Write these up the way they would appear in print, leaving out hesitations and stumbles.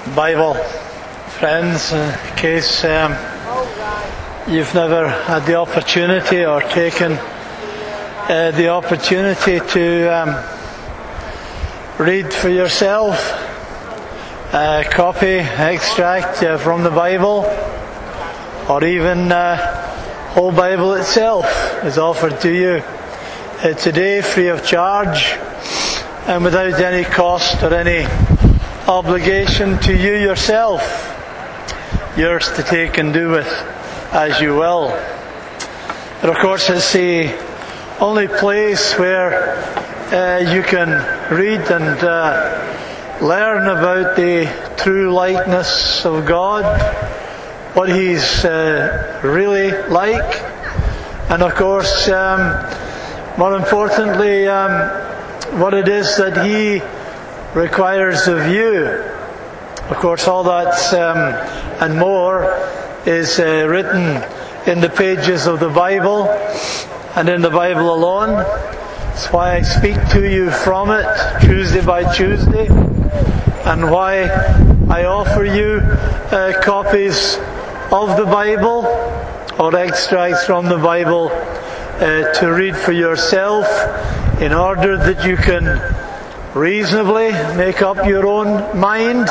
Bible, friends, in case you've never had the opportunity or taken the opportunity to read for yourself a copy, extract from the Bible, or even whole Bible itself is offered to you today free of charge and without any cost or any obligation to you yourself, yours to take and do with as you will. But of course it's the only place where you can read and learn about the true likeness of God, what He's really like, and of course more importantly what it is that He requires of you. Of course, all that and more is written in the pages of the Bible and in the Bible alone. That's why I speak to you from it Tuesday by Tuesday, and why I offer you copies of the Bible or extracts from the Bible to read for yourself, in order that you can reasonably make up your own mind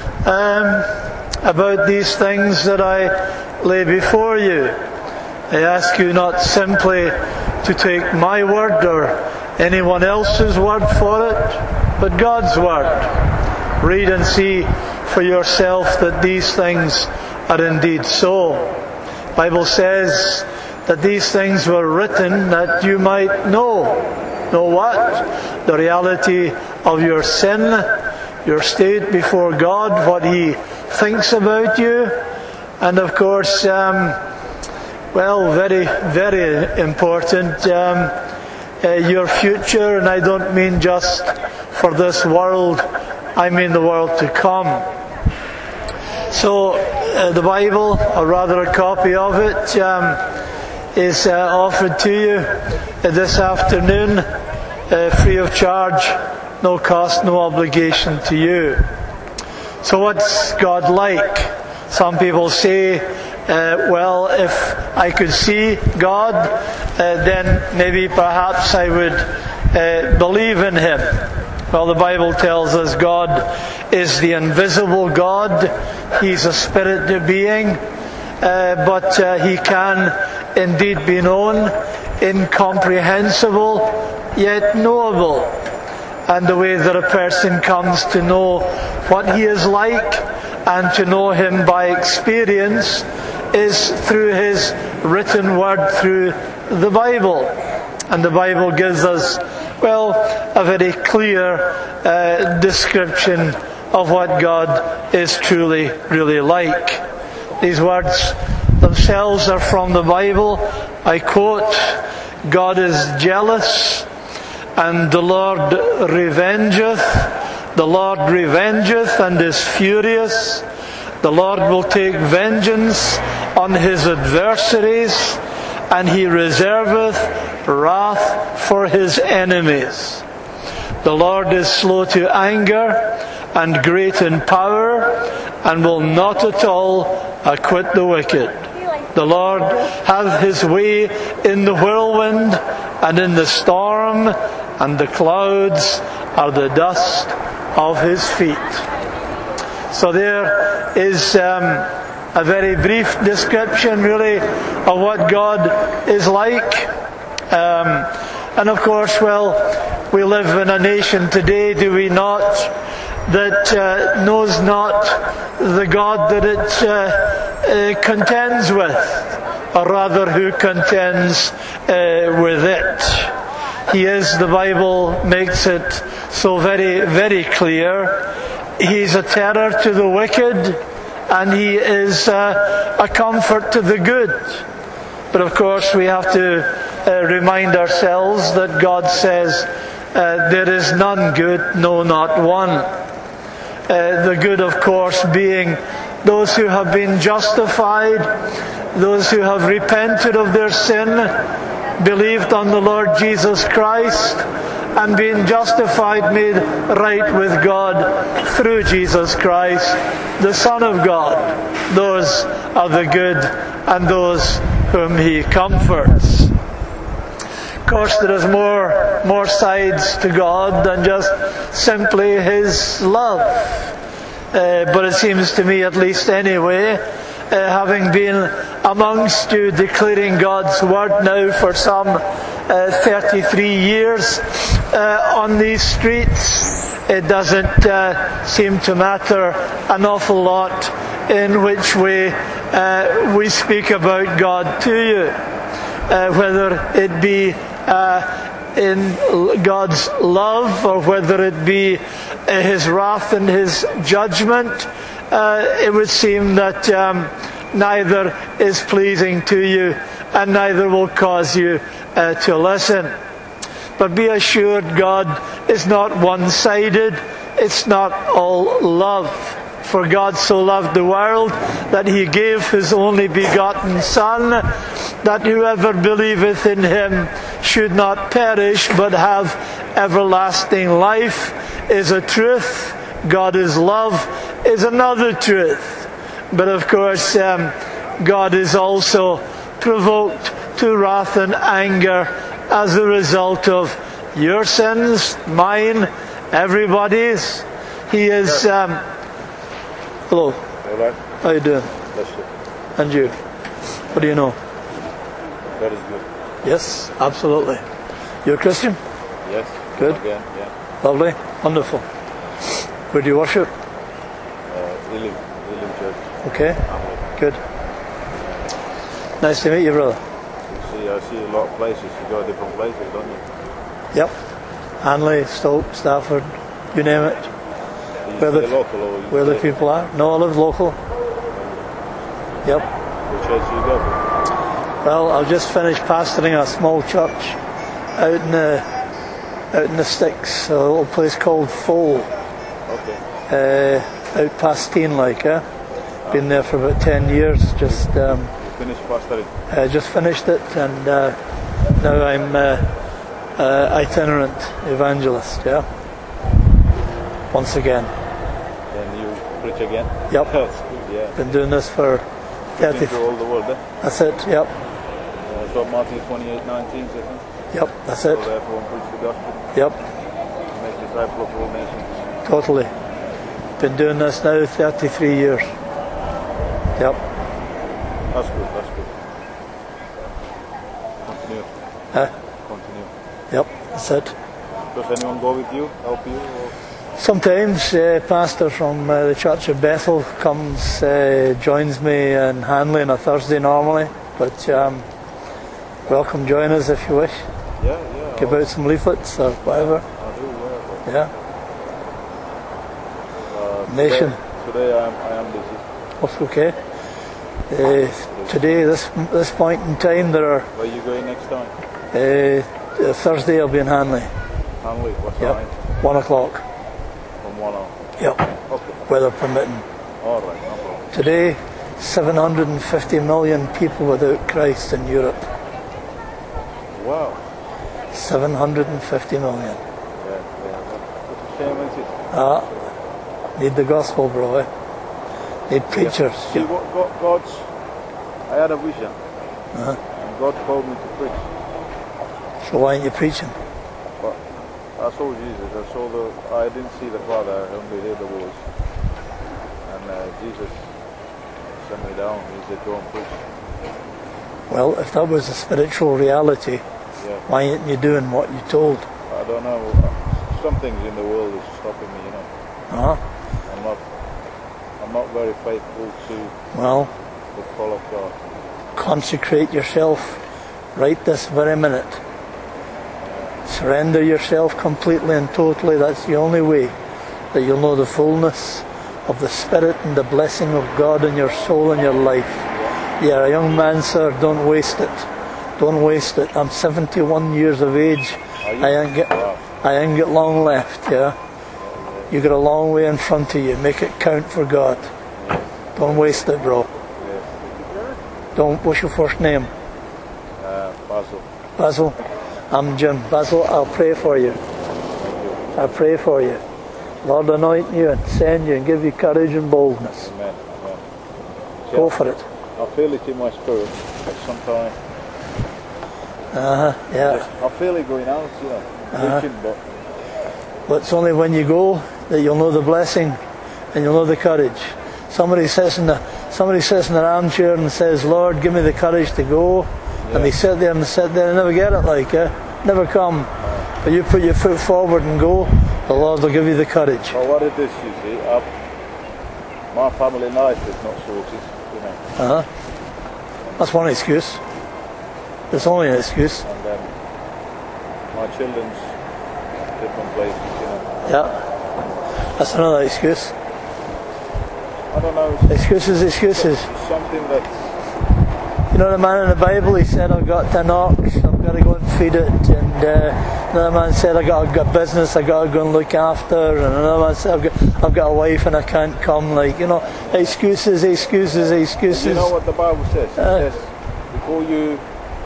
about these things that I lay before you. I ask you not simply to take my word or anyone else's word for it, but God's word. Read and see for yourself that these things are indeed so. The Bible says that these things were written that you might know what? The reality of your sin, your state before God, what He thinks about you, and of course, very, very important, your future, and I don't mean just for this world, I mean the world to come. So, the Bible, or rather a copy of it, is offered to you this afternoon, free of charge, no cost, no obligation to you. So what's God like? Some people say, if I could see God, then maybe perhaps I would believe in Him. Well, the Bible tells us God is the invisible God. He's a spirit being, but He can indeed be known, incomprehensible, yet knowable. And the way that a person comes to know what He is like and to know Him by experience is through His written word, through the Bible. And the Bible gives us, a very clear description of what God is truly, really like. These words themselves are from the Bible. I quote, God is jealous, and the Lord revengeth. The Lord revengeth and is furious. The Lord will take vengeance on His adversaries, and He reserveth wrath for His enemies. The Lord is slow to anger and great in power, and will not at all acquit the wicked. The Lord hath His way in the whirlwind and in the storm, and the clouds are the dust of His feet. So there is a very brief description, really, of what God is like. And of course, we live in a nation today, do we not, that knows not the God that it contends with, or rather who contends with it. He is, the Bible makes it so very, very clear, He's a terror to the wicked, and He is a comfort to the good. But of course we have to remind ourselves that God says, there is none good, no, not one. The good, of course, being those who have been justified, those who have repented of their sin, believed on the Lord Jesus Christ, and being justified, made right with God through Jesus Christ, the Son of God. Those are the good and those whom he comforts. Of course, there is more sides to God than just simply his love. But it seems to me, at least anyway, having been amongst you declaring God's word now for some 33 years on these streets, it doesn't seem to matter an awful lot in which way we speak about God to you. Whether it be in God's love or whether it be his wrath and his judgment, it would seem that neither is pleasing to you and neither will cause you to listen. But be assured, God is not one-sided. It's not all love. For God so loved the world that he gave his only begotten Son, that whoever believeth in him should not perish but have everlasting life, is a truth. God is love is another truth. But of course, God is also provoked to wrath and anger as a result of your sins, mine, everybody's. He is... Hello. All right. How you doing? Bless you. And you? What do you know? God is good. Yes, absolutely. You're a Christian? Yes. Good. Again, yeah. Lovely. Wonderful. Where do you worship? Elim Church. Okay. Good. Nice to meet you, brother. I see a lot of places. You go different places, don't you? Yep. Hanley, Stoke, Stafford, you name it. You stay local or you where the stay- people are. No, I live local. Yep. Which church do you go to? Well, I've just finished pastoring a small church out in the sticks, a little place called Foal, Okay. out past Teen, Been there for about 10 years. Just You finished pastoring? just finished it, and now I'm itinerant evangelist. Yeah. Once again. Then you preach again? Yep. That's good, yeah. Been doing this for Been 30. to all the world, eh? That's it. Yep. So Matthew 28:19 says, Yep. That's so it. therefore preach the gospel, Yep. make disciples of all nations. Totally. Been doing this now 33 years. Yep. That's good, that's good. Continue. Huh? Continue. Yep. That's it. Does anyone go with you, help you? Or? Sometimes pastor from the Church of Bethel comes, joins me in Hanley on a Thursday normally. But welcome, join us if you wish. Yeah. Give out some leaflets or whatever. I do, yeah. Yeah. Nation. Today I am busy. That's okay. Today, this point in time, there are Where are you going next time? Thursday I'll be in Hanley. Hanley, what Yep. time? 1 o'clock. From 1 hour. Yep. Okay. Weather permitting. All right, no problem. Today, 750 million people without Christ in Europe. Wow. 750 million. Yeah. What a shame, isn't it? Need the gospel, bro. Need preachers. See, what God's... I had a vision. Uh-huh. And God called me to preach. So why aren't you preaching? But I saw Jesus. I didn't see the Father. I only heard the voice. And Jesus sent me down. He said, go and preach. Well, if that was a spiritual reality, Yeah. why aren't you doing what you told? I don't know. Some things in the world is stopping me, Uh-huh. I'm not very faithful to Well, the call of God. consecrate yourself right this very minute. Surrender yourself completely and totally. That's the only way that you'll know the fullness of the Spirit and the blessing of God in your soul and your life. You're a young man, sir. Don't waste it. Don't waste it. I'm 71 years of age. Are you? I ain't got long left, yeah. You got a long way in front of you. Make it count for God. Don't waste it, bro. Don't. What's your first name? Basil. Basil. I'm Jim. Basil, I'll pray for you. I pray for you. Lord, anoint you and send you and give you courage and boldness. Amen. Amen. Go for it. I feel it in my spirit at some time. Yeah. I feel it going out, preaching, but it's only when you go that you'll know the blessing and you'll know the courage. Somebody sits in their armchair and says, Lord, give me the courage to go. Yeah. And they sit there and never get it, never come. But you put your foot forward and go, the Lord will give you the courage. Well, what it is, you see, my family life is not sorted, That's one excuse. It's only an excuse. And then my children's different places, Yeah. That's another excuse. I don't know. Excuses. It's something that's... You know the man in the Bible, he said, I've got an ox, I've got to go and feed it. And another man said, I've got business, I've got to go and look after. And another man said, I've got a wife and I can't come. Excuses. You know what the Bible says? It says, before you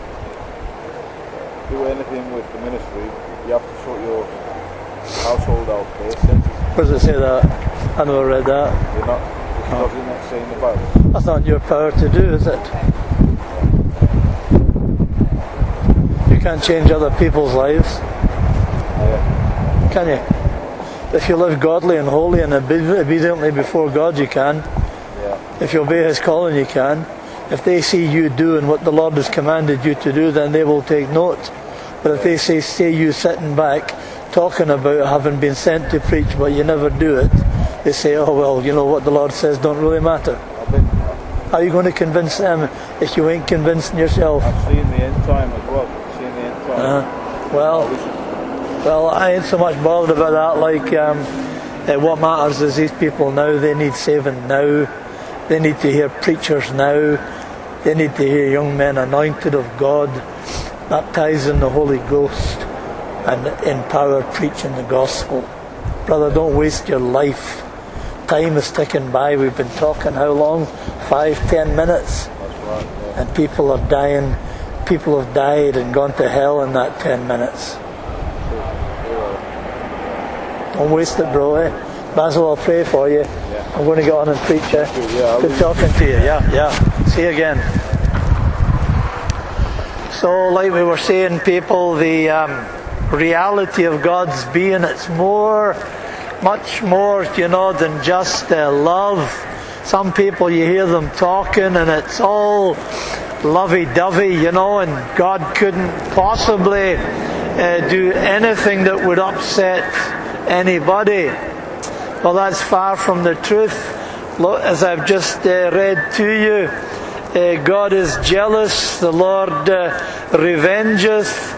do anything with the ministry, you have to sort your household out first. Where does it say that? I never read that. It's not saying the Bible. That's not your power to do, is it? You can't change other people's lives. Yeah. Can you? If you live godly and holy and obediently before God, you can. Yeah. If you obey His calling, you can. If they see you doing what the Lord has commanded you to do, then they will take note. But if they see you sitting back, talking about having been sent to preach, but you never do it, they say, oh well, what the Lord says don't really matter. How are you going to convince them if you ain't convincing yourself? I've seen the end time as well. Well, I ain't so much bothered about that. What matters is these people now, they need saving now. They need to hear preachers now. They need to hear young men anointed of God, baptized in the Holy Ghost, and in power preaching the gospel. Brother, don't waste your life. Time is ticking by. We've been talking how long? 5-10 minutes. That's right, yeah. And people are dying. People have died and gone to hell in that 10 minutes. Don't waste it, bro. Basil, I'll pray for you. Yeah. I'm going to get on and preach. Good talking to you. Yeah. See you again. So, like we were saying, people, the reality of God's being, it's much more, than just love. Some people, you hear them talking and it's all lovey-dovey, and God couldn't possibly do anything that would upset anybody. Well, that's far from the truth. Look, as I've just read to you, God is jealous, the Lord revengeth,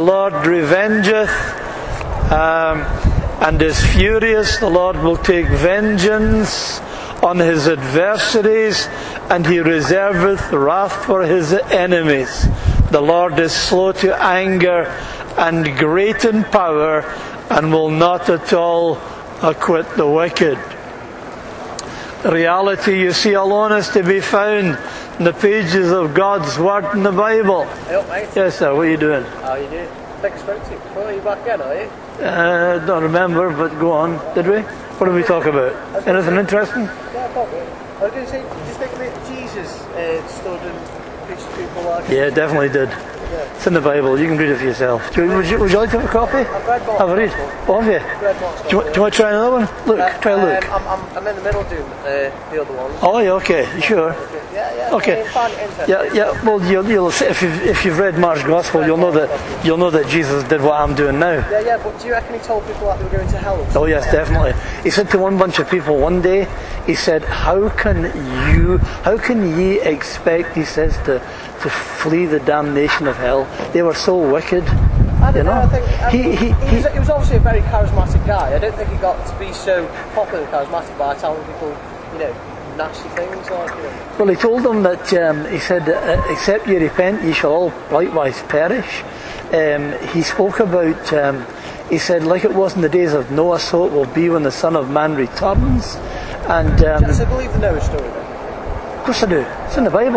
and is furious. The Lord will take vengeance on His adversaries, and He reserveth wrath for His enemies. The Lord is slow to anger and great in power, and will not at all acquit the wicked. The reality, you see, alone is to be found in the pages of God's Word in the Bible. Hey, mate. Yes, sir. What are you doing? How are you doing? Think I spoke to you. Well, are you back again, are you? Don't remember, but go on. Did we? What did we talk about? Anything interesting? Yeah, probably. I was going to say, did you think that Jesus stood and preached to people like... Yeah, definitely did. Yeah. It's in the Bible. You can read it for yourself. Would you like to have a copy? I've read Mark's Have a read. Gospel. Oh, have you? I've read Mark's Do you want to try another one? Look, try a look. I'm in the middle doing the other ones. Oh, yeah, okay. You sure? Yeah. Okay. I find it interesting. Yeah. Well, you'll if you've read Mark's Gospel, you'll know that Jesus did what I'm doing now. Yeah. But do you reckon he told people that they were going to hell? Oh yes, definitely. He said to one bunch of people one day, he said, "How can ye expect," he says, to flee the damnation of hell? They were so wicked. I don't know. I think he was obviously a very charismatic guy. I don't think he got to be so popular and charismatic by telling people, nasty things like. Well, he told them that he said, "Except ye repent, ye shall all likewise perish." He spoke about. He said, like it was in the days of Noah, so it will be when the Son of Man returns. And so believe the Noah story then? Of course I do. It's in the Bible.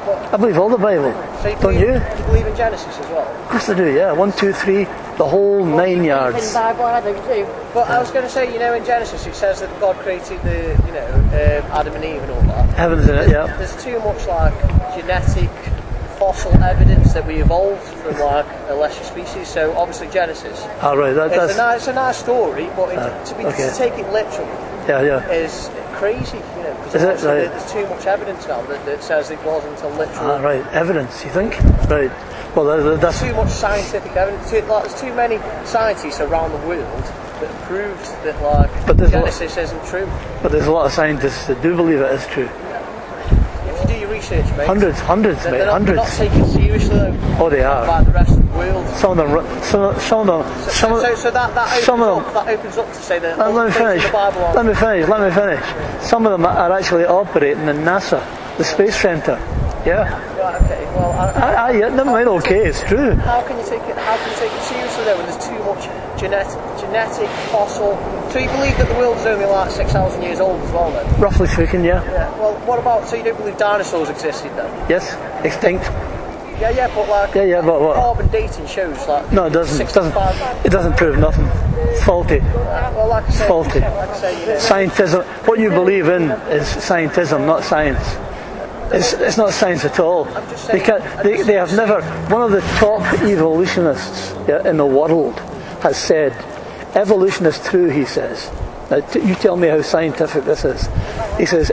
I believe all the Bible. So you Don't believe, you? you believe in Genesis as well? Of course I do, yeah. 1, 2, 3, the whole 9 yards. Bible, I do too. But I was going to say, you know, in Genesis it says that God created the, you know, Adam and Eve and all that. Heaven's in it, yeah. There's too much like genetic fossil evidence that we evolved from like a lesser species. So obviously Genesis. All right, It's a nice story, but okay. to take it literally yeah. is crazy. You know, because Is it? obviously Right. there's too much evidence now that says it wasn't a literal. Ah, right, evidence, you think? Right. Well, that's Too much scientific evidence. There's too many scientists around the world that proved that But like there's Genesis isn't true. but there's a lot of scientists that do believe it is true. If you do your research, mate, Hundreds, they're mate, not hundreds. taken seriously though Oh, they are. by the rest of the world. Some of them, some of them. So that opens up to say that all Let the me things in finish. the Bible are Let me finish. Some of them are actually operating in NASA, the Space Center. Yeah. right. Okay, well, Yeah, never mind. Okay, it's true. how can you take it seriously though when there's too much genetic fossil? So you believe that the world is only like 6,000 years old as well then? Roughly speaking, yeah. Yeah. Well, what about, so you don't believe dinosaurs existed then? Yes, extinct. Yeah, but like But what? carbon dating shows like No, it doesn't. 65. It doesn't prove nothing. It's faulty. Well, like I say, Faulty. you know, Scientism. What you believe in is scientism, not science. It's not science at all. just They, saying- they have never. One of the top evolutionists in the world has said, "Evolution is true." He says. Now, you tell me how scientific this is. He says,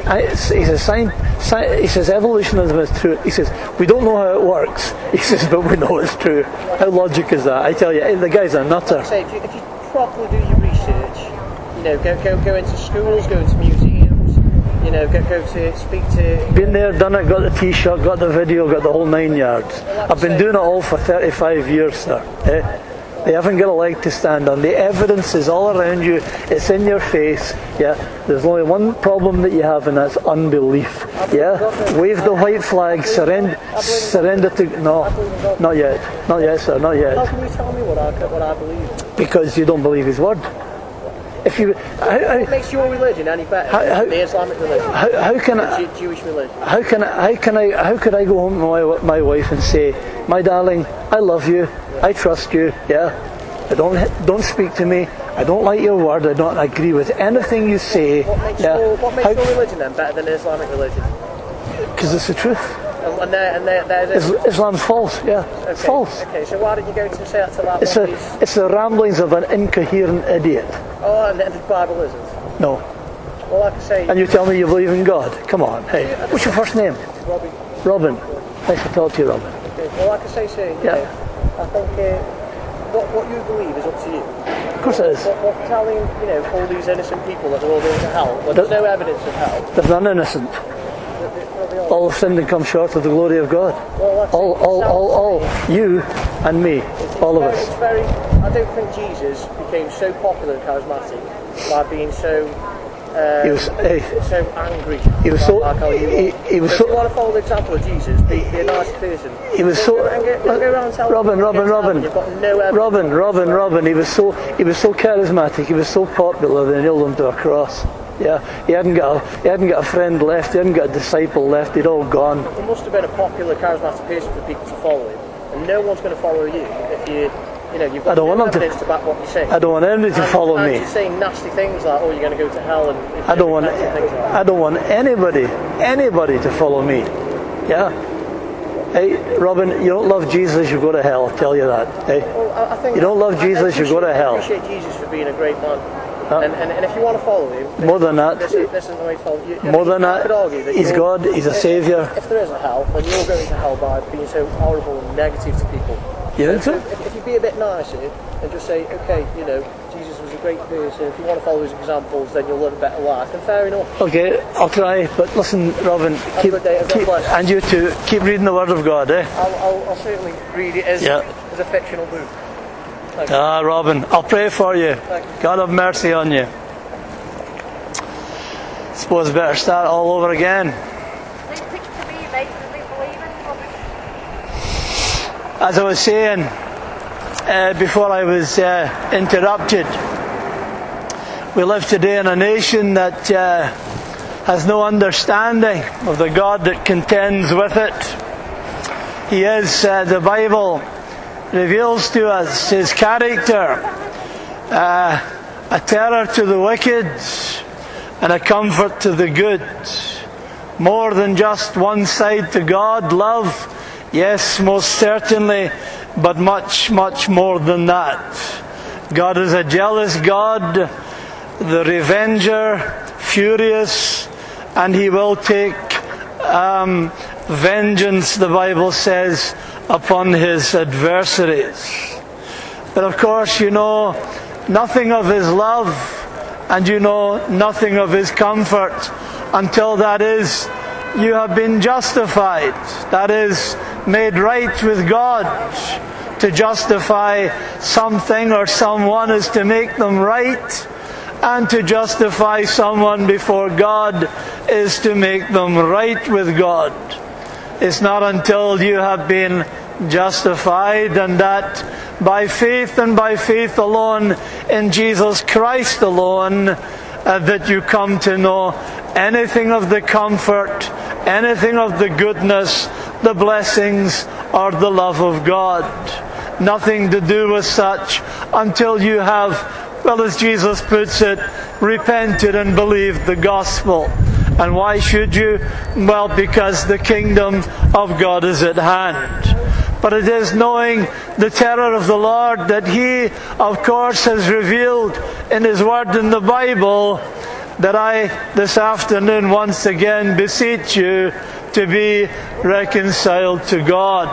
he says evolutionism is true. He says, we don't know how it works. He says, but we know it's true. How logic is that? I tell you, the guy's a nutter. say if you properly do your research, you know, go into schools, go into museums, you know, go to speak to. Been there, done it, got the T-shirt, got the video, got the whole 9 yards. I've been doing it all for 35 years, sir. They haven't got a leg to stand on. The evidence is all around you. It's in your face. Yeah. There's only one problem that you have, and that's unbelief. Yeah. Wave the white flag. Surrender to. No, not yet. Not yet, sir. Not How yet. can you tell me what I believe? Because you don't believe his word. If you, What makes your religion any better than the Islamic religion? how can I? Jewish religion. How could I go home to my wife and say, my darling, I love you, I trust you, yeah. I don't speak to me. I don't like your word. I don't agree with anything you say. What makes Yeah. your religion then better than the Islamic religion? Because it's the truth. And they're Islam's false. Yeah, it's false. Okay, so why did you go to say that to that It's one? it's the ramblings of an incoherent idiot. Oh, and the Bible isn't. No. Well, like I say, And you tell me you believe in God. Come on. Hey, what's your first name? Robbie. Robin. Nice to talk to you, Robin. Okay, well, like I say, sir, you Yeah. know, I think what you believe is up to you. Of course it is. What telling, you know, all these innocent people that they're all going to hell, when there's no evidence of hell. There's none innocent. All have sinned and come short of the glory of God. Well, that's All. You and me. All of us. It's very. I don't think Jesus became so popular and charismatic by being so. He was. Hey, So angry. he was so. Like how you He was If so. you want to follow the example of Jesus, be a nice person. He was so. And go around and tell Robin. people you've got no evidence. Robin. He was so charismatic. He was so popular. They nailed him to a cross. Yeah, he hadn't got a friend left. He hadn't got a disciple left. He'd all gone. He must have been a popular, charismatic person for people to follow him, and no one's going to follow you if you know you've got I don't no want them evidence to back what you say. I don't want anybody to follow and me. you're saying nasty things like, "Oh, you're going to go to hell," and I don't want. things like that. I don't want anybody to follow me. Yeah. Hey, Robin, you don't love Jesus, you go to hell. I'll tell you that. Hey, Well, I think you don't love Jesus, you go to hell. I appreciate Jesus for being a great man, and if you want to follow him, More than that. this isn't the way to follow you. More than I could that, argue that he's you're- God. He's a saviour. If there is a hell, then you're going to hell by being so horrible and negative to people. You think so? If you be a bit nicer and just say, okay, you know, Jesus was a great person, if you want to follow his examples, then you'll live a better life, then fair enough. Okay, I'll try. But listen, Robin, a good day, God bless. and you too, keep reading the Word of God, eh? I'll certainly read it as Yeah. a fictional book. Thank you. Ah, Robin, I'll pray for you. Thank you. God have mercy on you. Suppose I better start all over again. As I was saying before I was interrupted, we live today in a nation that has no understanding of the God that contends with it. He is, the Bible reveals to us his character, a terror to the wicked and a comfort to the good. More than just one side to God, love, yes, most certainly, but much, much more than that. God is a jealous God, the revenger, furious, and he will take vengeance, the Bible says, upon his adversaries. But of course, you know nothing of his love, and you know nothing of his comfort until, that is, you have been justified. That is, made right with God. To justify something or someone is to make them right, and to justify someone before God is to make them right with God. It's not until you have been justified, and that by faith and by faith alone in Jesus Christ alone, that you come to know anything of the comfort, anything of the goodness, the blessings, or the love of God. Nothing to do with such until you have, well, as Jesus puts it, repented and believed the gospel. And why should you? Well, because the kingdom of God is at hand. But it is knowing the terror of the Lord that He, of course, has revealed in His Word in the Bible, that I, this afternoon, once again beseech you to be reconciled to God.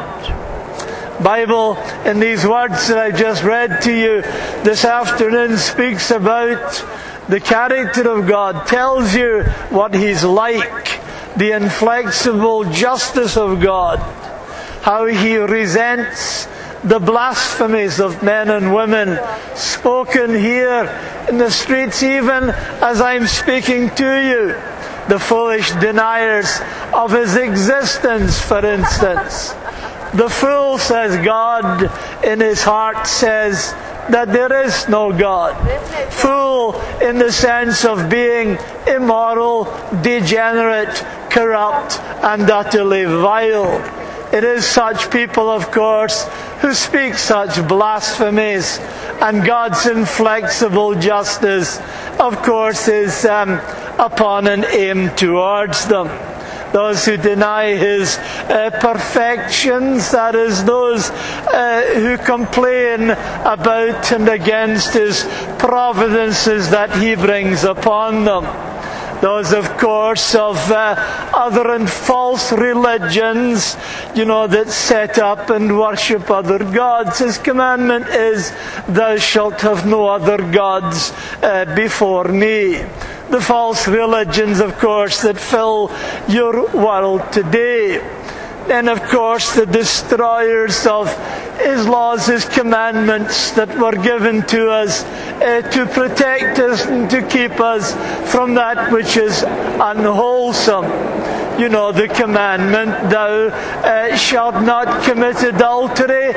Bible, in these words that I just read to you this afternoon, speaks about the character of God, tells you what He's like, the inflexible justice of God, how He resents the blasphemies of men and women spoken here in the streets, even as I'm speaking to you, the foolish deniers of His existence, for instance. The fool, says God, in his heart says that there is no God. Fool in the sense of being immoral, degenerate, corrupt, and utterly vile. It is such people, of course, who speak such blasphemies, and God's inflexible justice, of course, is upon and aimed towards them. Those who deny His perfections, that is, those who complain about and against His providences that He brings upon them. Those, of course, of other and false religions, that set up and worship other gods. His commandment is, thou shalt have no other gods before me. The false religions, of course, that fill your world today. And, of course, the destroyers of His laws, His commandments that were given to us to protect us and to keep us from that which is unwholesome. The commandment, thou shalt not commit adultery,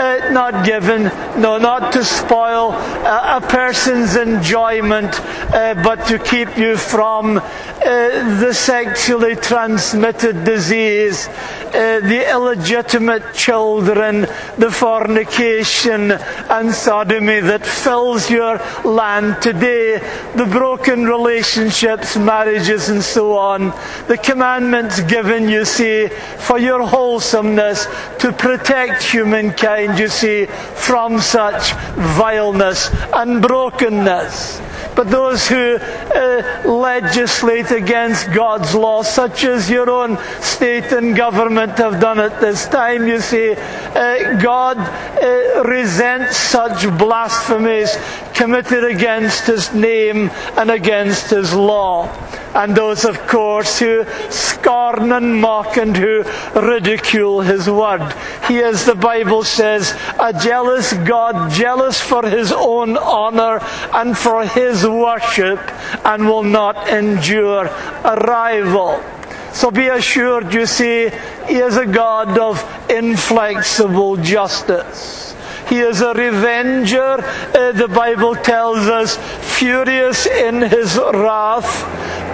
not to spoil a person's enjoyment, but to keep you from the sexually transmitted disease, the illegitimate children, the fornication and sodomy that fills your land today, the broken relationships, marriages and so on. The commandments given, you see, for your wholesomeness, to protect humankind, you see, from such vileness and brokenness. But those who legislate against God's law, such as your own state and government have done at this time, you see, God resents such blasphemies committed against His name and against His law. And those, of course, who scorn and mock and who ridicule His word. He is, the Bible says, a jealous God, jealous for His own honour and for His worship, and will not endure a rival. So be assured, you see, He is a God of inflexible justice. He is a revenger, the Bible tells us, furious in His wrath,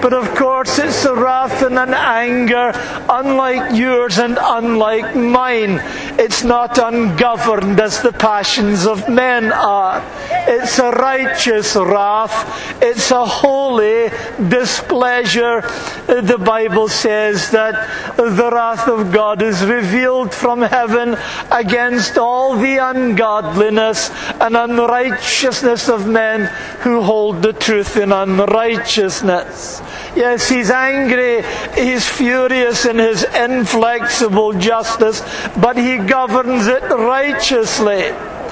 But of course it's a wrath and an anger unlike yours and unlike mine. It's not ungoverned as the passions of men are. It's a righteous wrath. It's a holy displeasure. The Bible says that the wrath of God is revealed from heaven against all the ungodliness and unrighteousness of men who hold the truth in unrighteousness. Yes, he's angry, he's furious in his inflexible justice, but he governs it righteously,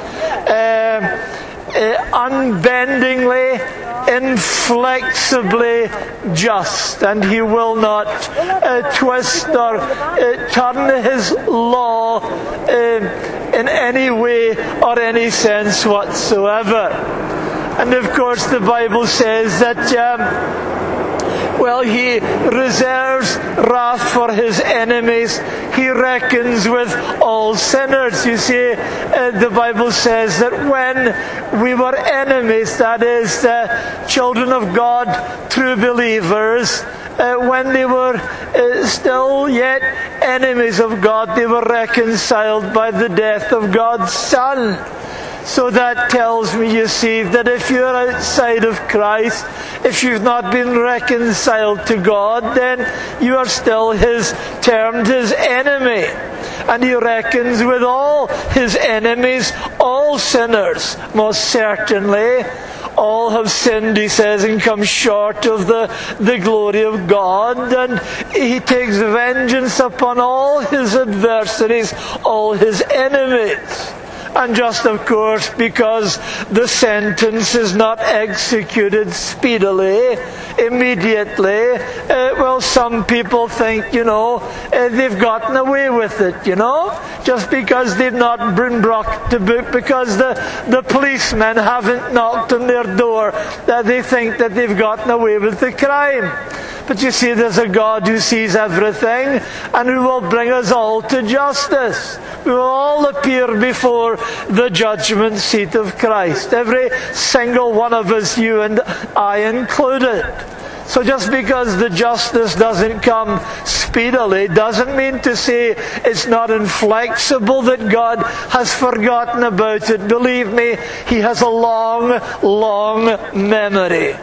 unbendingly, inflexibly just, and he will not twist or turn his law in any way or any sense whatsoever. And of course the Bible says that he reserves wrath for his enemies. He reckons with all sinners. You see, the Bible says that when we were enemies, that is, the children of God, true believers, when they were still yet enemies of God, they were reconciled by the death of God's Son. So that tells me, you see, that if you're outside of Christ, if you've not been reconciled to God, then you are still termed his enemy. And he reckons with all his enemies, all sinners, most certainly. All have sinned, he says, and come short of the glory of God. And he takes vengeance upon all his adversaries, all his enemies. And just, of course, because the sentence is not executed speedily, immediately, some people think, they've gotten away with it, just because they've not been brought to book, because the policemen haven't knocked on their door, that they think that they've gotten away with the crime. But you see, there's a God who sees everything and who will bring us all to justice. We will all appear before the judgment seat of Christ. Every single one of us, you and I included. So just because the justice doesn't come speedily doesn't mean to say it's not inflexible, that God has forgotten about it. Believe me, he has a long, long memory.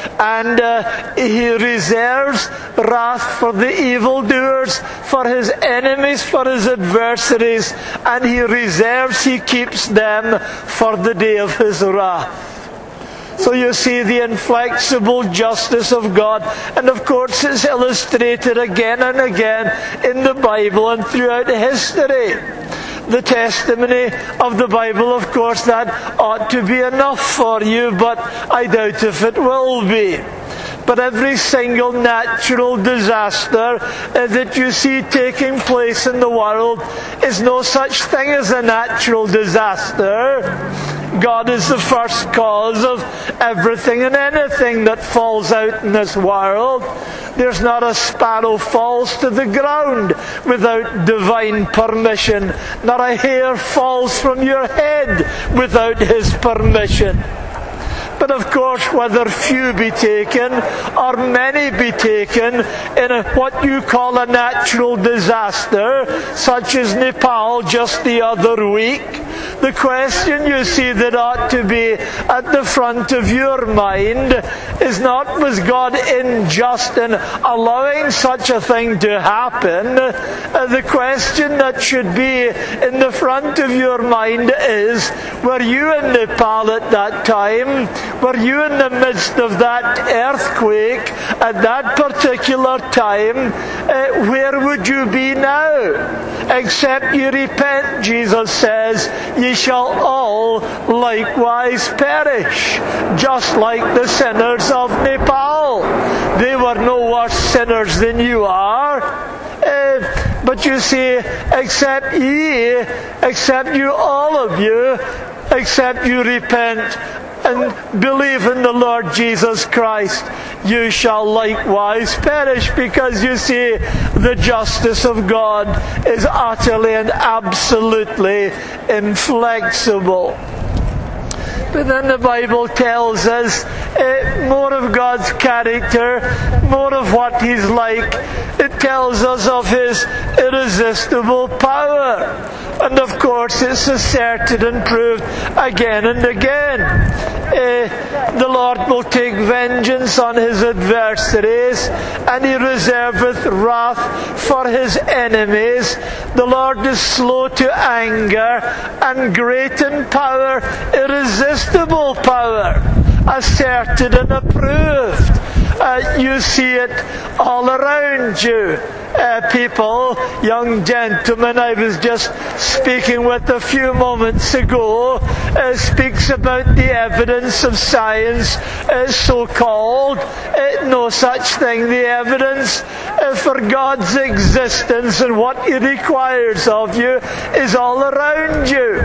And he reserves wrath for the evildoers, for his enemies, for his adversaries, and he keeps them for the day of his wrath. So you see the inflexible justice of God, and of course it's illustrated again and again in the Bible and throughout history. The testimony of the Bible, of course, that ought to be enough for you, but I doubt if it will be. But every single natural disaster that you see taking place in the world is no such thing as a natural disaster. God is the first cause of everything and anything that falls out in this world. There's not a sparrow falls to the ground without divine permission. Not a hair falls from your head without his permission. But of course, whether few be taken or many be taken in what you call a natural disaster, such as Nepal just the other week, the question, you see, that ought to be at the front of your mind is not, was God unjust in allowing such a thing to happen? The question that should be in the front of your mind is, were you in Nepal at that time? Were you in the midst of that earthquake at that particular time? Where would you be now? Except you repent, Jesus says, ye shall all likewise perish, just like the sinners of Nepal. They were no worse sinners than you are. But you see, except you, all of you, except you repent and believe in the Lord Jesus Christ, you shall likewise perish, because you see, the justice of God is utterly and absolutely inflexible. But then the Bible tells us more of God's character, more of what He's like. It tells us of His irresistible power. And of course it's asserted and proved again and again. The Lord will take vengeance on His adversaries, and He reserveth wrath for His enemies. The Lord is slow to anger and great in power, irresistible power, asserted and approved. You see it all around you. People, young gentlemen, I was just speaking with a few moments ago, speaks about the evidence of science, so-called. No such thing. The evidence for God's existence and what He requires of you is all around you.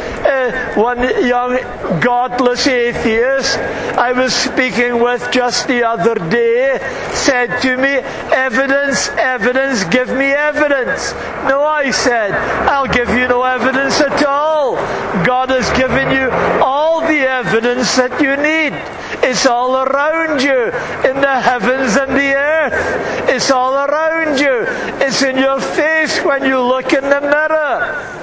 One young godless atheist I was speaking with just the other day said to me, evidence, evidence, give me evidence. No, I said, I'll give you no evidence at all. God has given you all the evidence that you need. It's all around you, in the heavens and the earth. It's all around you. It's in your face when you look in the mirror.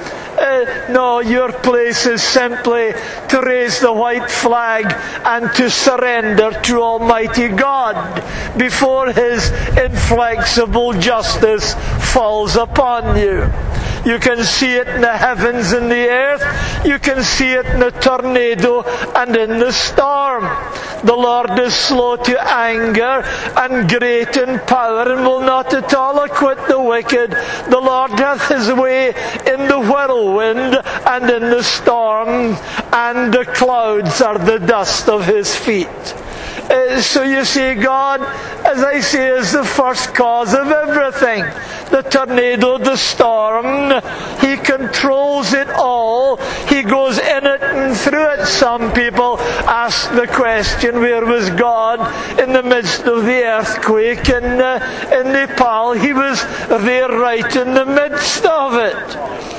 No, your place is simply to raise the white flag and to surrender to Almighty God before His inflexible justice falls upon you. You can see it in the heavens and the earth. You can see it in the tornado and in the storm. The Lord is slow to anger and great in power, and will not at all acquit the wicked. The Lord hath His way in the whirlwind and in the storm, and the clouds are the dust of His feet. So you see, God, as I say, is the first cause of everything. The tornado, the storm, He controls it all. He goes in it and through it. Some people ask the question, where was God in the midst of the earthquake in Nepal? He was there right in the midst of it.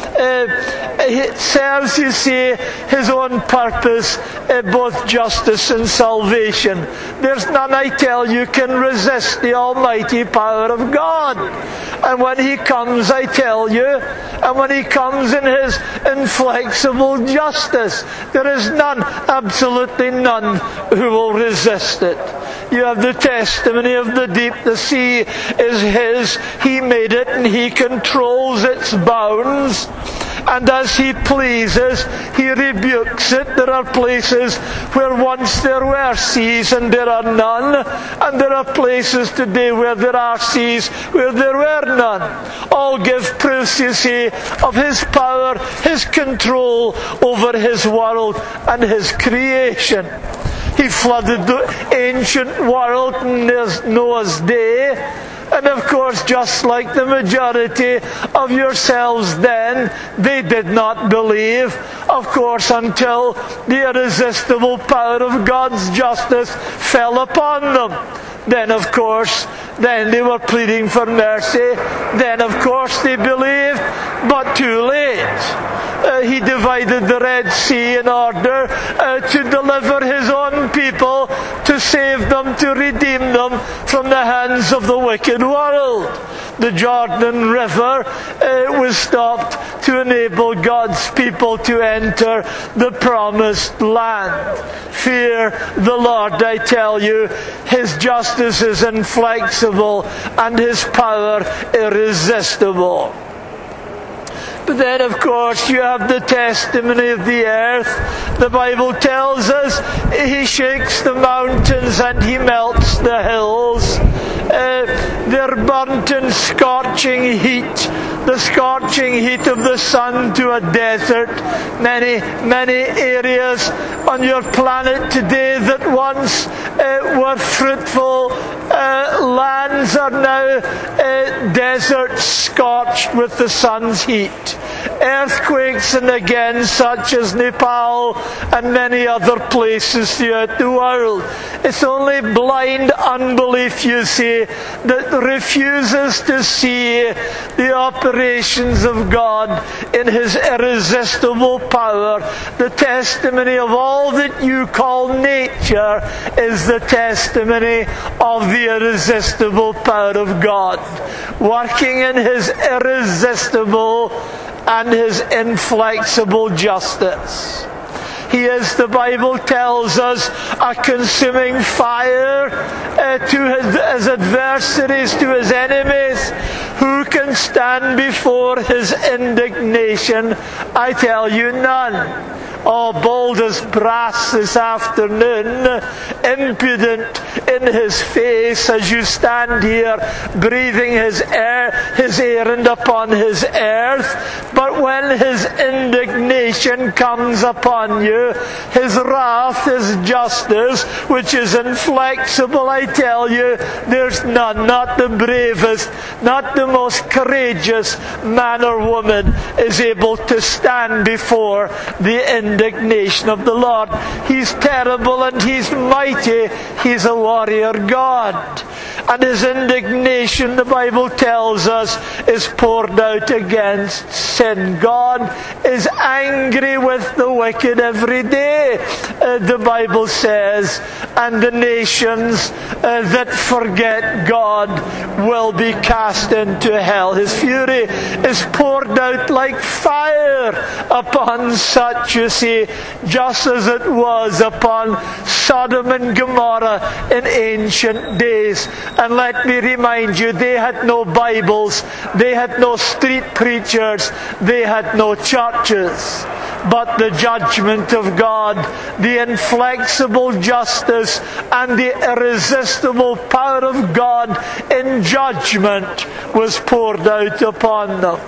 It serves, you see, His own purpose, both justice and salvation. There's none, I tell you, can resist the almighty power of God. And when He comes, I tell you, and when He comes in His inflexible justice, there is none, absolutely none, who will resist it. You have the testimony of the deep. The sea is His. He made it and He controls its bounds. And as He pleases, He rebukes it. There are places where once there were seas and there are none. And there are places today where there are seas where there were none. All give proofs, you see, of His power, His control over His world and His creation. He flooded the ancient world in Noah's day. And of course, just like the majority of yourselves then, they did not believe, of course, until the irresistible power of God's justice fell upon them. Then, of course, then they were pleading for mercy. Then, of course, they believed, but too late. He divided the Red Sea in order to deliver His own people, to save them, to redeem them from the hands of the wicked world. The Jordan River was stopped to enable God's people to enter the promised land. Fear the Lord, I tell you. His justice is inflexible and His power irresistible. But then, of course, you have the testimony of the earth. The Bible tells us He shakes the mountains and He melts the hills. They're burnt in scorching heat, the scorching heat of the sun to a desert. Many areas on your planet today that once were fruitful lands are now deserts scorched with the sun's heat. earthquakes and again such as Nepal and many other places throughout the world. It's only blind unbelief, you see, that refuses to see the operations of God in His irresistible power. The testimony of all that you call nature is the testimony of the irresistible power of God, working in His irresistible and His inflexible justice. He is, the Bible tells us, a consuming fire to his adversaries, to His enemies. Who can stand before His indignation? I tell you, none. Oh, bold as brass this afternoon, impudent in His face as you stand here breathing His errand upon His earth. But when His indignation comes upon you, His wrath, His justice, which is inflexible, I tell you, there's none, not the bravest, not the most courageous man or woman is able to stand before the indignation of the Lord. He's terrible and He's mighty. He's a warrior God. And His indignation, the Bible tells us, is poured out against sin. God is angry with the wicked every day, the Bible says, and the nations that forget God will be cast into hell. His fury is poured out like fire upon such, you see, just as it was upon Sodom and Gomorrah in ancient days. And let me remind you, they had no Bibles, they had no street preachers, they had no churches. But the judgment of God, the inflexible justice and the irresistible power of God in judgment was poured out upon them.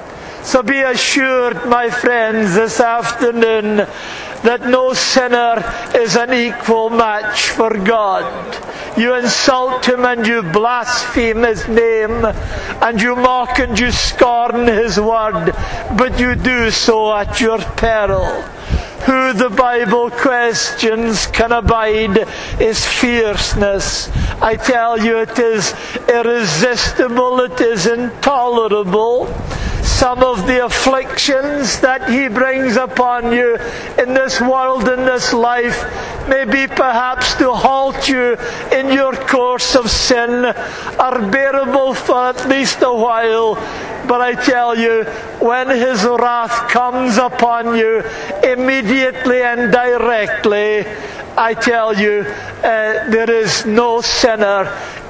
So be assured, my friends, this afternoon, that no sinner is an equal match for God. You insult Him and you blaspheme His name, and you mock and you scorn His word, but you do so at your peril. Who, the Bible questions, can abide His fierceness? I tell you, it is irresistible, it is intolerable. Some of the afflictions that He brings upon you in this world, in this life, may be perhaps to halt you in your course of sin, are bearable for at least a while. But I tell you, when His wrath comes upon you, immediately and directly, I tell you, there is no sinner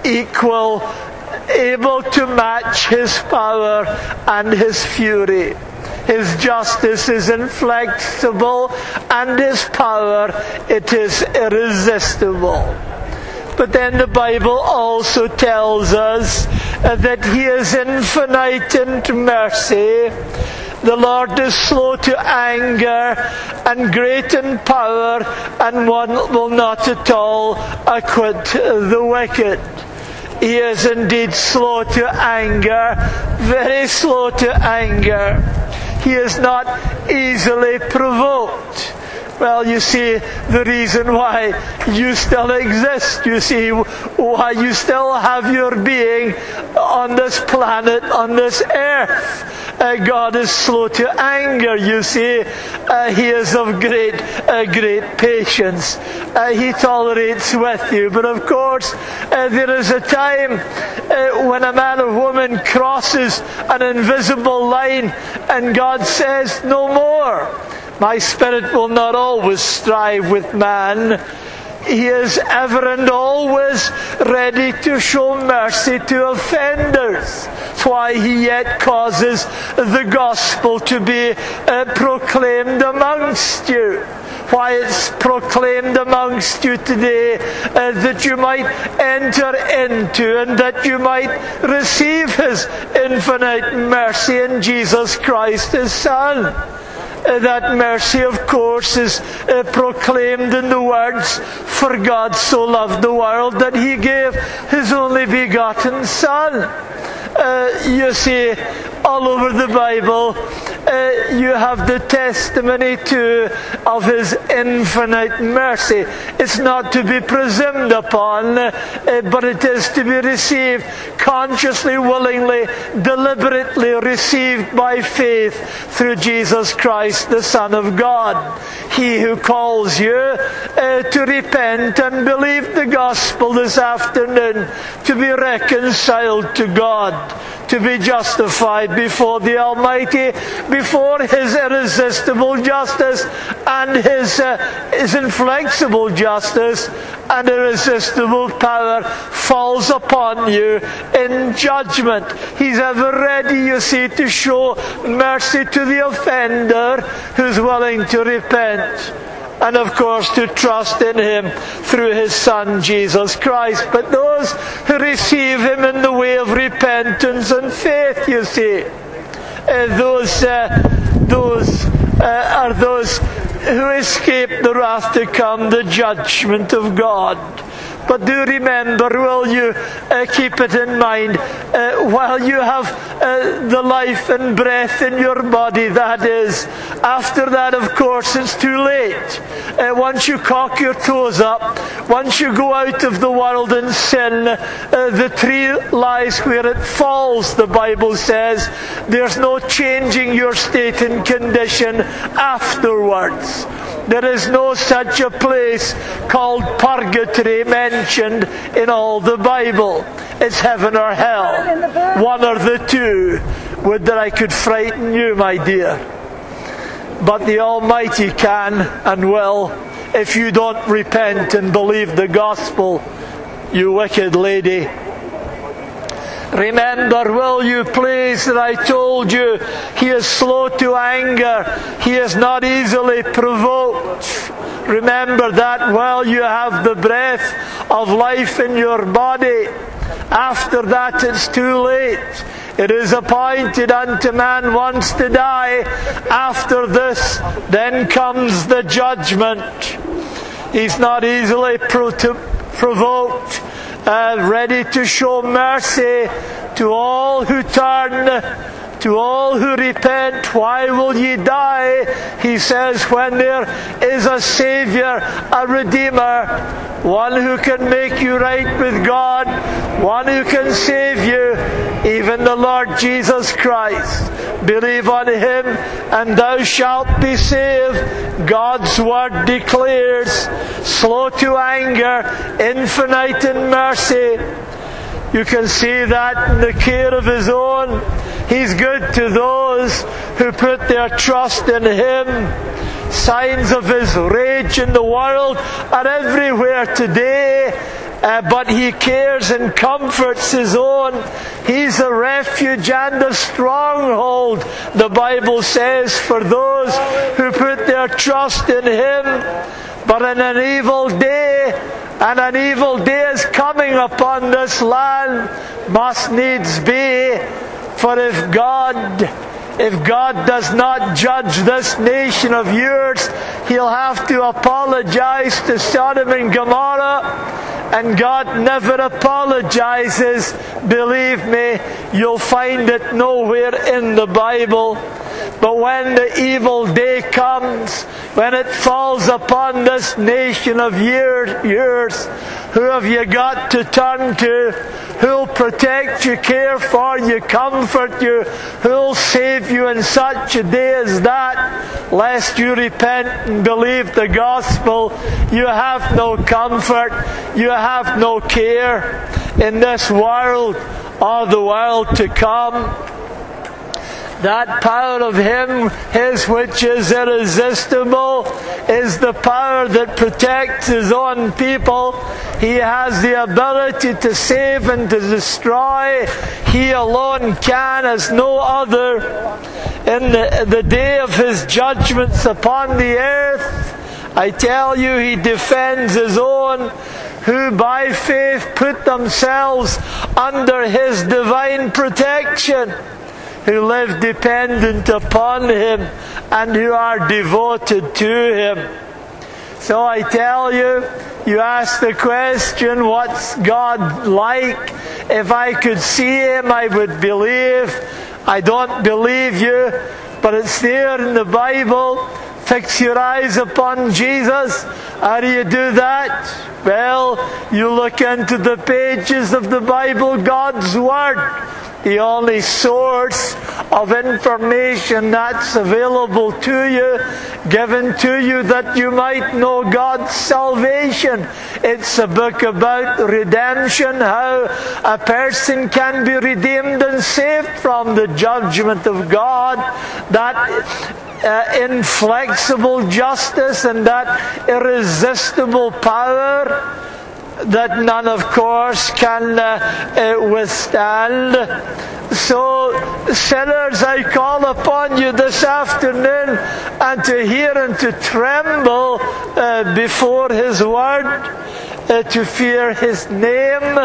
able to match His power and His fury. His justice is inflexible, and His power, it is irresistible. But then the Bible also tells us that He is infinite in mercy. The Lord is slow to anger and great in power, and one will not at all acquit the wicked. He is indeed slow to anger, very slow to anger. He is not easily provoked. Well, you see, the reason why you still exist, you see, why you still have your being on this planet, on this earth. God is slow to anger, you see. He is of great patience. He tolerates with you. But of course, there is a time when a man or woman crosses an invisible line and God says, no more. My spirit will not always strive with man. He is ever and always ready to show mercy to offenders. That's why He yet causes the gospel to be proclaimed amongst you. Why it's proclaimed amongst you today, that you might enter into and that you might receive His infinite mercy in Jesus Christ His Son. That mercy, of course, is proclaimed in the words, "For God so loved the world that He gave His only begotten Son." You see, all over the Bible, you have the testimony too of His infinite mercy. It's not to be presumed upon, but it is to be received consciously, willingly, deliberately received by faith through Jesus Christ, the Son of God. He who calls you to repent and believe the gospel this afternoon, to be reconciled to God, to be justified before the Almighty, before His irresistible justice and His inflexible justice and irresistible power falls upon you in judgment. He's ever ready, you see, to show mercy to the offender who's willing to repent. And of course to trust in Him through His Son Jesus Christ. But those who receive Him in the way of repentance and faith, you see, those are those who escape the wrath to come, the judgment of God. But do remember, will you keep it in mind, while you have the life and breath in your body, that is. After that, of course, it's too late. Once you cock your toes up, once you go out of the world and sin, the tree lies where it falls, the Bible says. There's no changing your state and condition afterwards. There is no such a place called purgatory mentioned in all the Bible. It's heaven or hell. One or the two. Would that I could frighten you, my dear. But the Almighty can and will, if you don't repent and believe the gospel, you wicked lady. Remember, will you please, that I told you He is slow to anger. He is not easily provoked. Remember that while you have the breath of life in your body. After that, it's too late. It is appointed unto man once to die. After this, then comes the judgment. He's not easily provoked. Ready to show mercy to all who turn, to all who repent. Why will ye die? He says, when there is a Saviour, a Redeemer, one who can make you right with God, one who can save you, even the Lord Jesus Christ. Believe on Him and thou shalt be saved. God's word declares, slow to anger, infinite in mercy. You can see that in the care of His own. He's good to those who put their trust in Him. Signs of His rage in the world are everywhere today, but He cares and comforts His own. He's a refuge and a stronghold, the Bible says, for those who put their trust in Him. But in an evil day, and an evil day is coming upon this land, must needs be. For if God does not judge this nation of yours, He'll have to apologize to Sodom and Gomorrah. And God never apologizes. Believe me, you'll find it nowhere in the Bible. But when the evil day comes, when it falls upon this nation of yours, who have you got to turn to? Who'll protect you, care for you, comfort you? Who'll save you in such a day as that? Lest you repent and believe the gospel, you have no comfort, you have no care in this world or the world to come. That power of Him, His which is irresistible, is the power that protects His own people. He has the ability to save and to destroy. He alone can, as no other. In the day of His judgments upon the earth, I tell you, He defends His own, who by faith put themselves under His divine protection, who live dependent upon Him and who are devoted to Him. So I tell you, you ask the question, what's God like? If I could see him, I would believe. I don't believe you, but it's there in the Bible. Fix your eyes upon Jesus. How do you do that? Well, you look into the pages of the Bible, God's Word, the only source of information that's available to you, given to you that you might know God's salvation. It's a book about redemption, how a person can be redeemed and saved from the judgment of God, that inflexible justice and that irresistible power that none, of course, can withstand. So, sinners, I call upon you this afternoon and to hear and to tremble before His Word, to fear His name,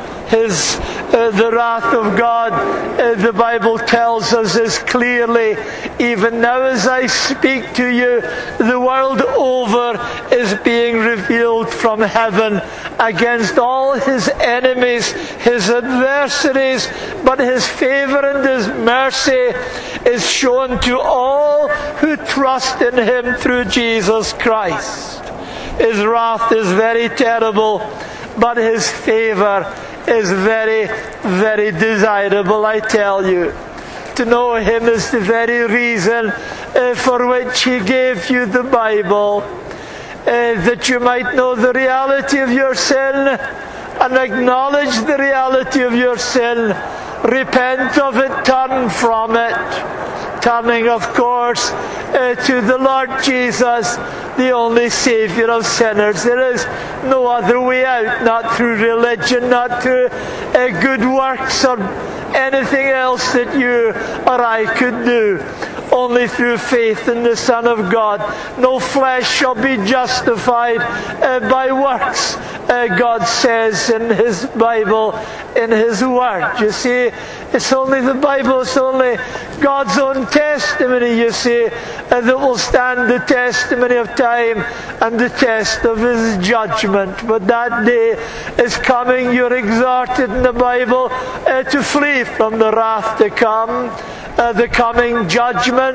the wrath of God. The Bible tells us as clearly, even now as I speak to you, the world over is being revealed from heaven against all His enemies, His adversaries, but His favour and His mercy is shown to all who trust in Him through Jesus Christ. His wrath is very terrible, but His favour is very, very desirable, I tell you. To know Him is the very reason for which He gave you the Bible, that you might know the reality of your sin and acknowledge the reality of your sin, repent of it, turn from it, turning, of course, to the Lord Jesus, the only Saviour of sinners. There is no other way out, not through religion, not through good works or anything else that you or I could do. Only through faith in the Son of God. No flesh shall be justified by works, God says in His Bible, in His Word. You see, it's only the Bible, it's only God's own testimony, you see, that will stand the testimony of time and the test of His judgment. But that day is coming. You're exhorted in the Bible to flee from the wrath to come, the coming judgment,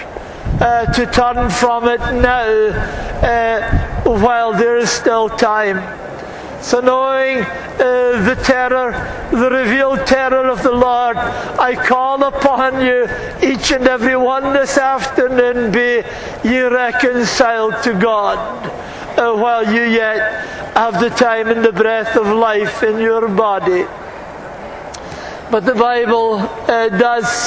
to turn from it now while there is still time. So knowing the terror, the revealed terror of the Lord, I call upon you, each and every one this afternoon, be ye reconciled to God while you yet have the time and the breath of life in your body. But the Bible does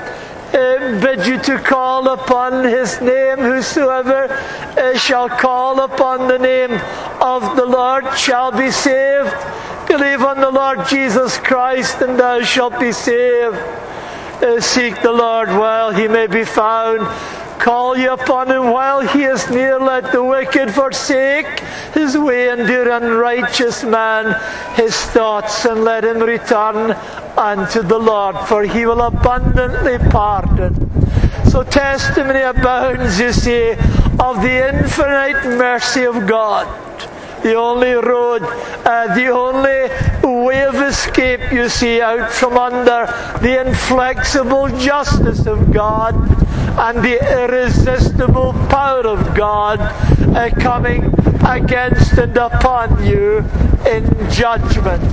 bid you to call upon His name. Whosoever shall call upon the name of the Lord shall be saved. Believe on the Lord Jesus Christ and thou shalt be saved. Seek the Lord while He may be found. Call ye upon Him while He is near. Let the wicked forsake his way, and the unrighteous man his thoughts, and let him return unto the Lord, for He will abundantly pardon. So testimony abounds, you see, of the infinite mercy of God. The only road, the only way of escape, you see, out from under the inflexible justice of God and the irresistible power of God coming against and upon you in judgment.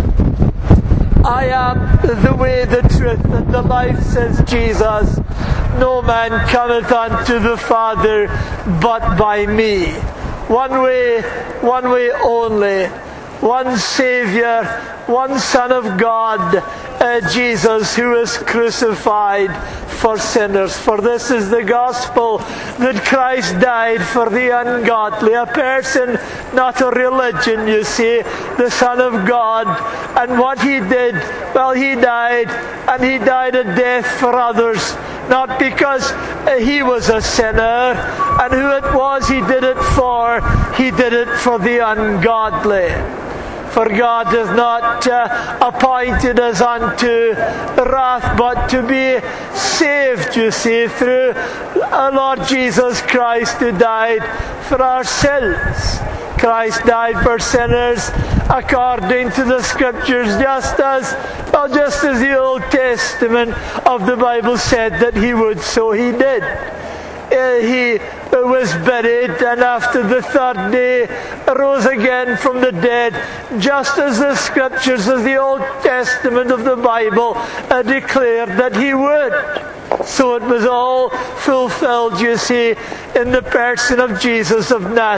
I am the way, the truth, and the life, says Jesus. No man cometh unto the Father but by me. One way only. One Saviour, one Son of God, Jesus, who is crucified for sinners. For this is the gospel, that Christ died for the ungodly. A person, not a religion, you see, the Son of God. And what He did, well, He died, and He died a death for others. Not because He was a sinner, and who it was He did it for the ungodly. For God hath not appointed us unto wrath, but to be saved, you see, through our Lord Jesus Christ, who died for our sins. Christ died for sinners according to the Scriptures, just as the Old Testament of the Bible said that he would, so he did. He was buried, and after the third day rose again from the dead, just as the Scriptures of the Old Testament of the Bible declared that he would. So it was all fulfilled, you see, in the person of Jesus of Nazareth.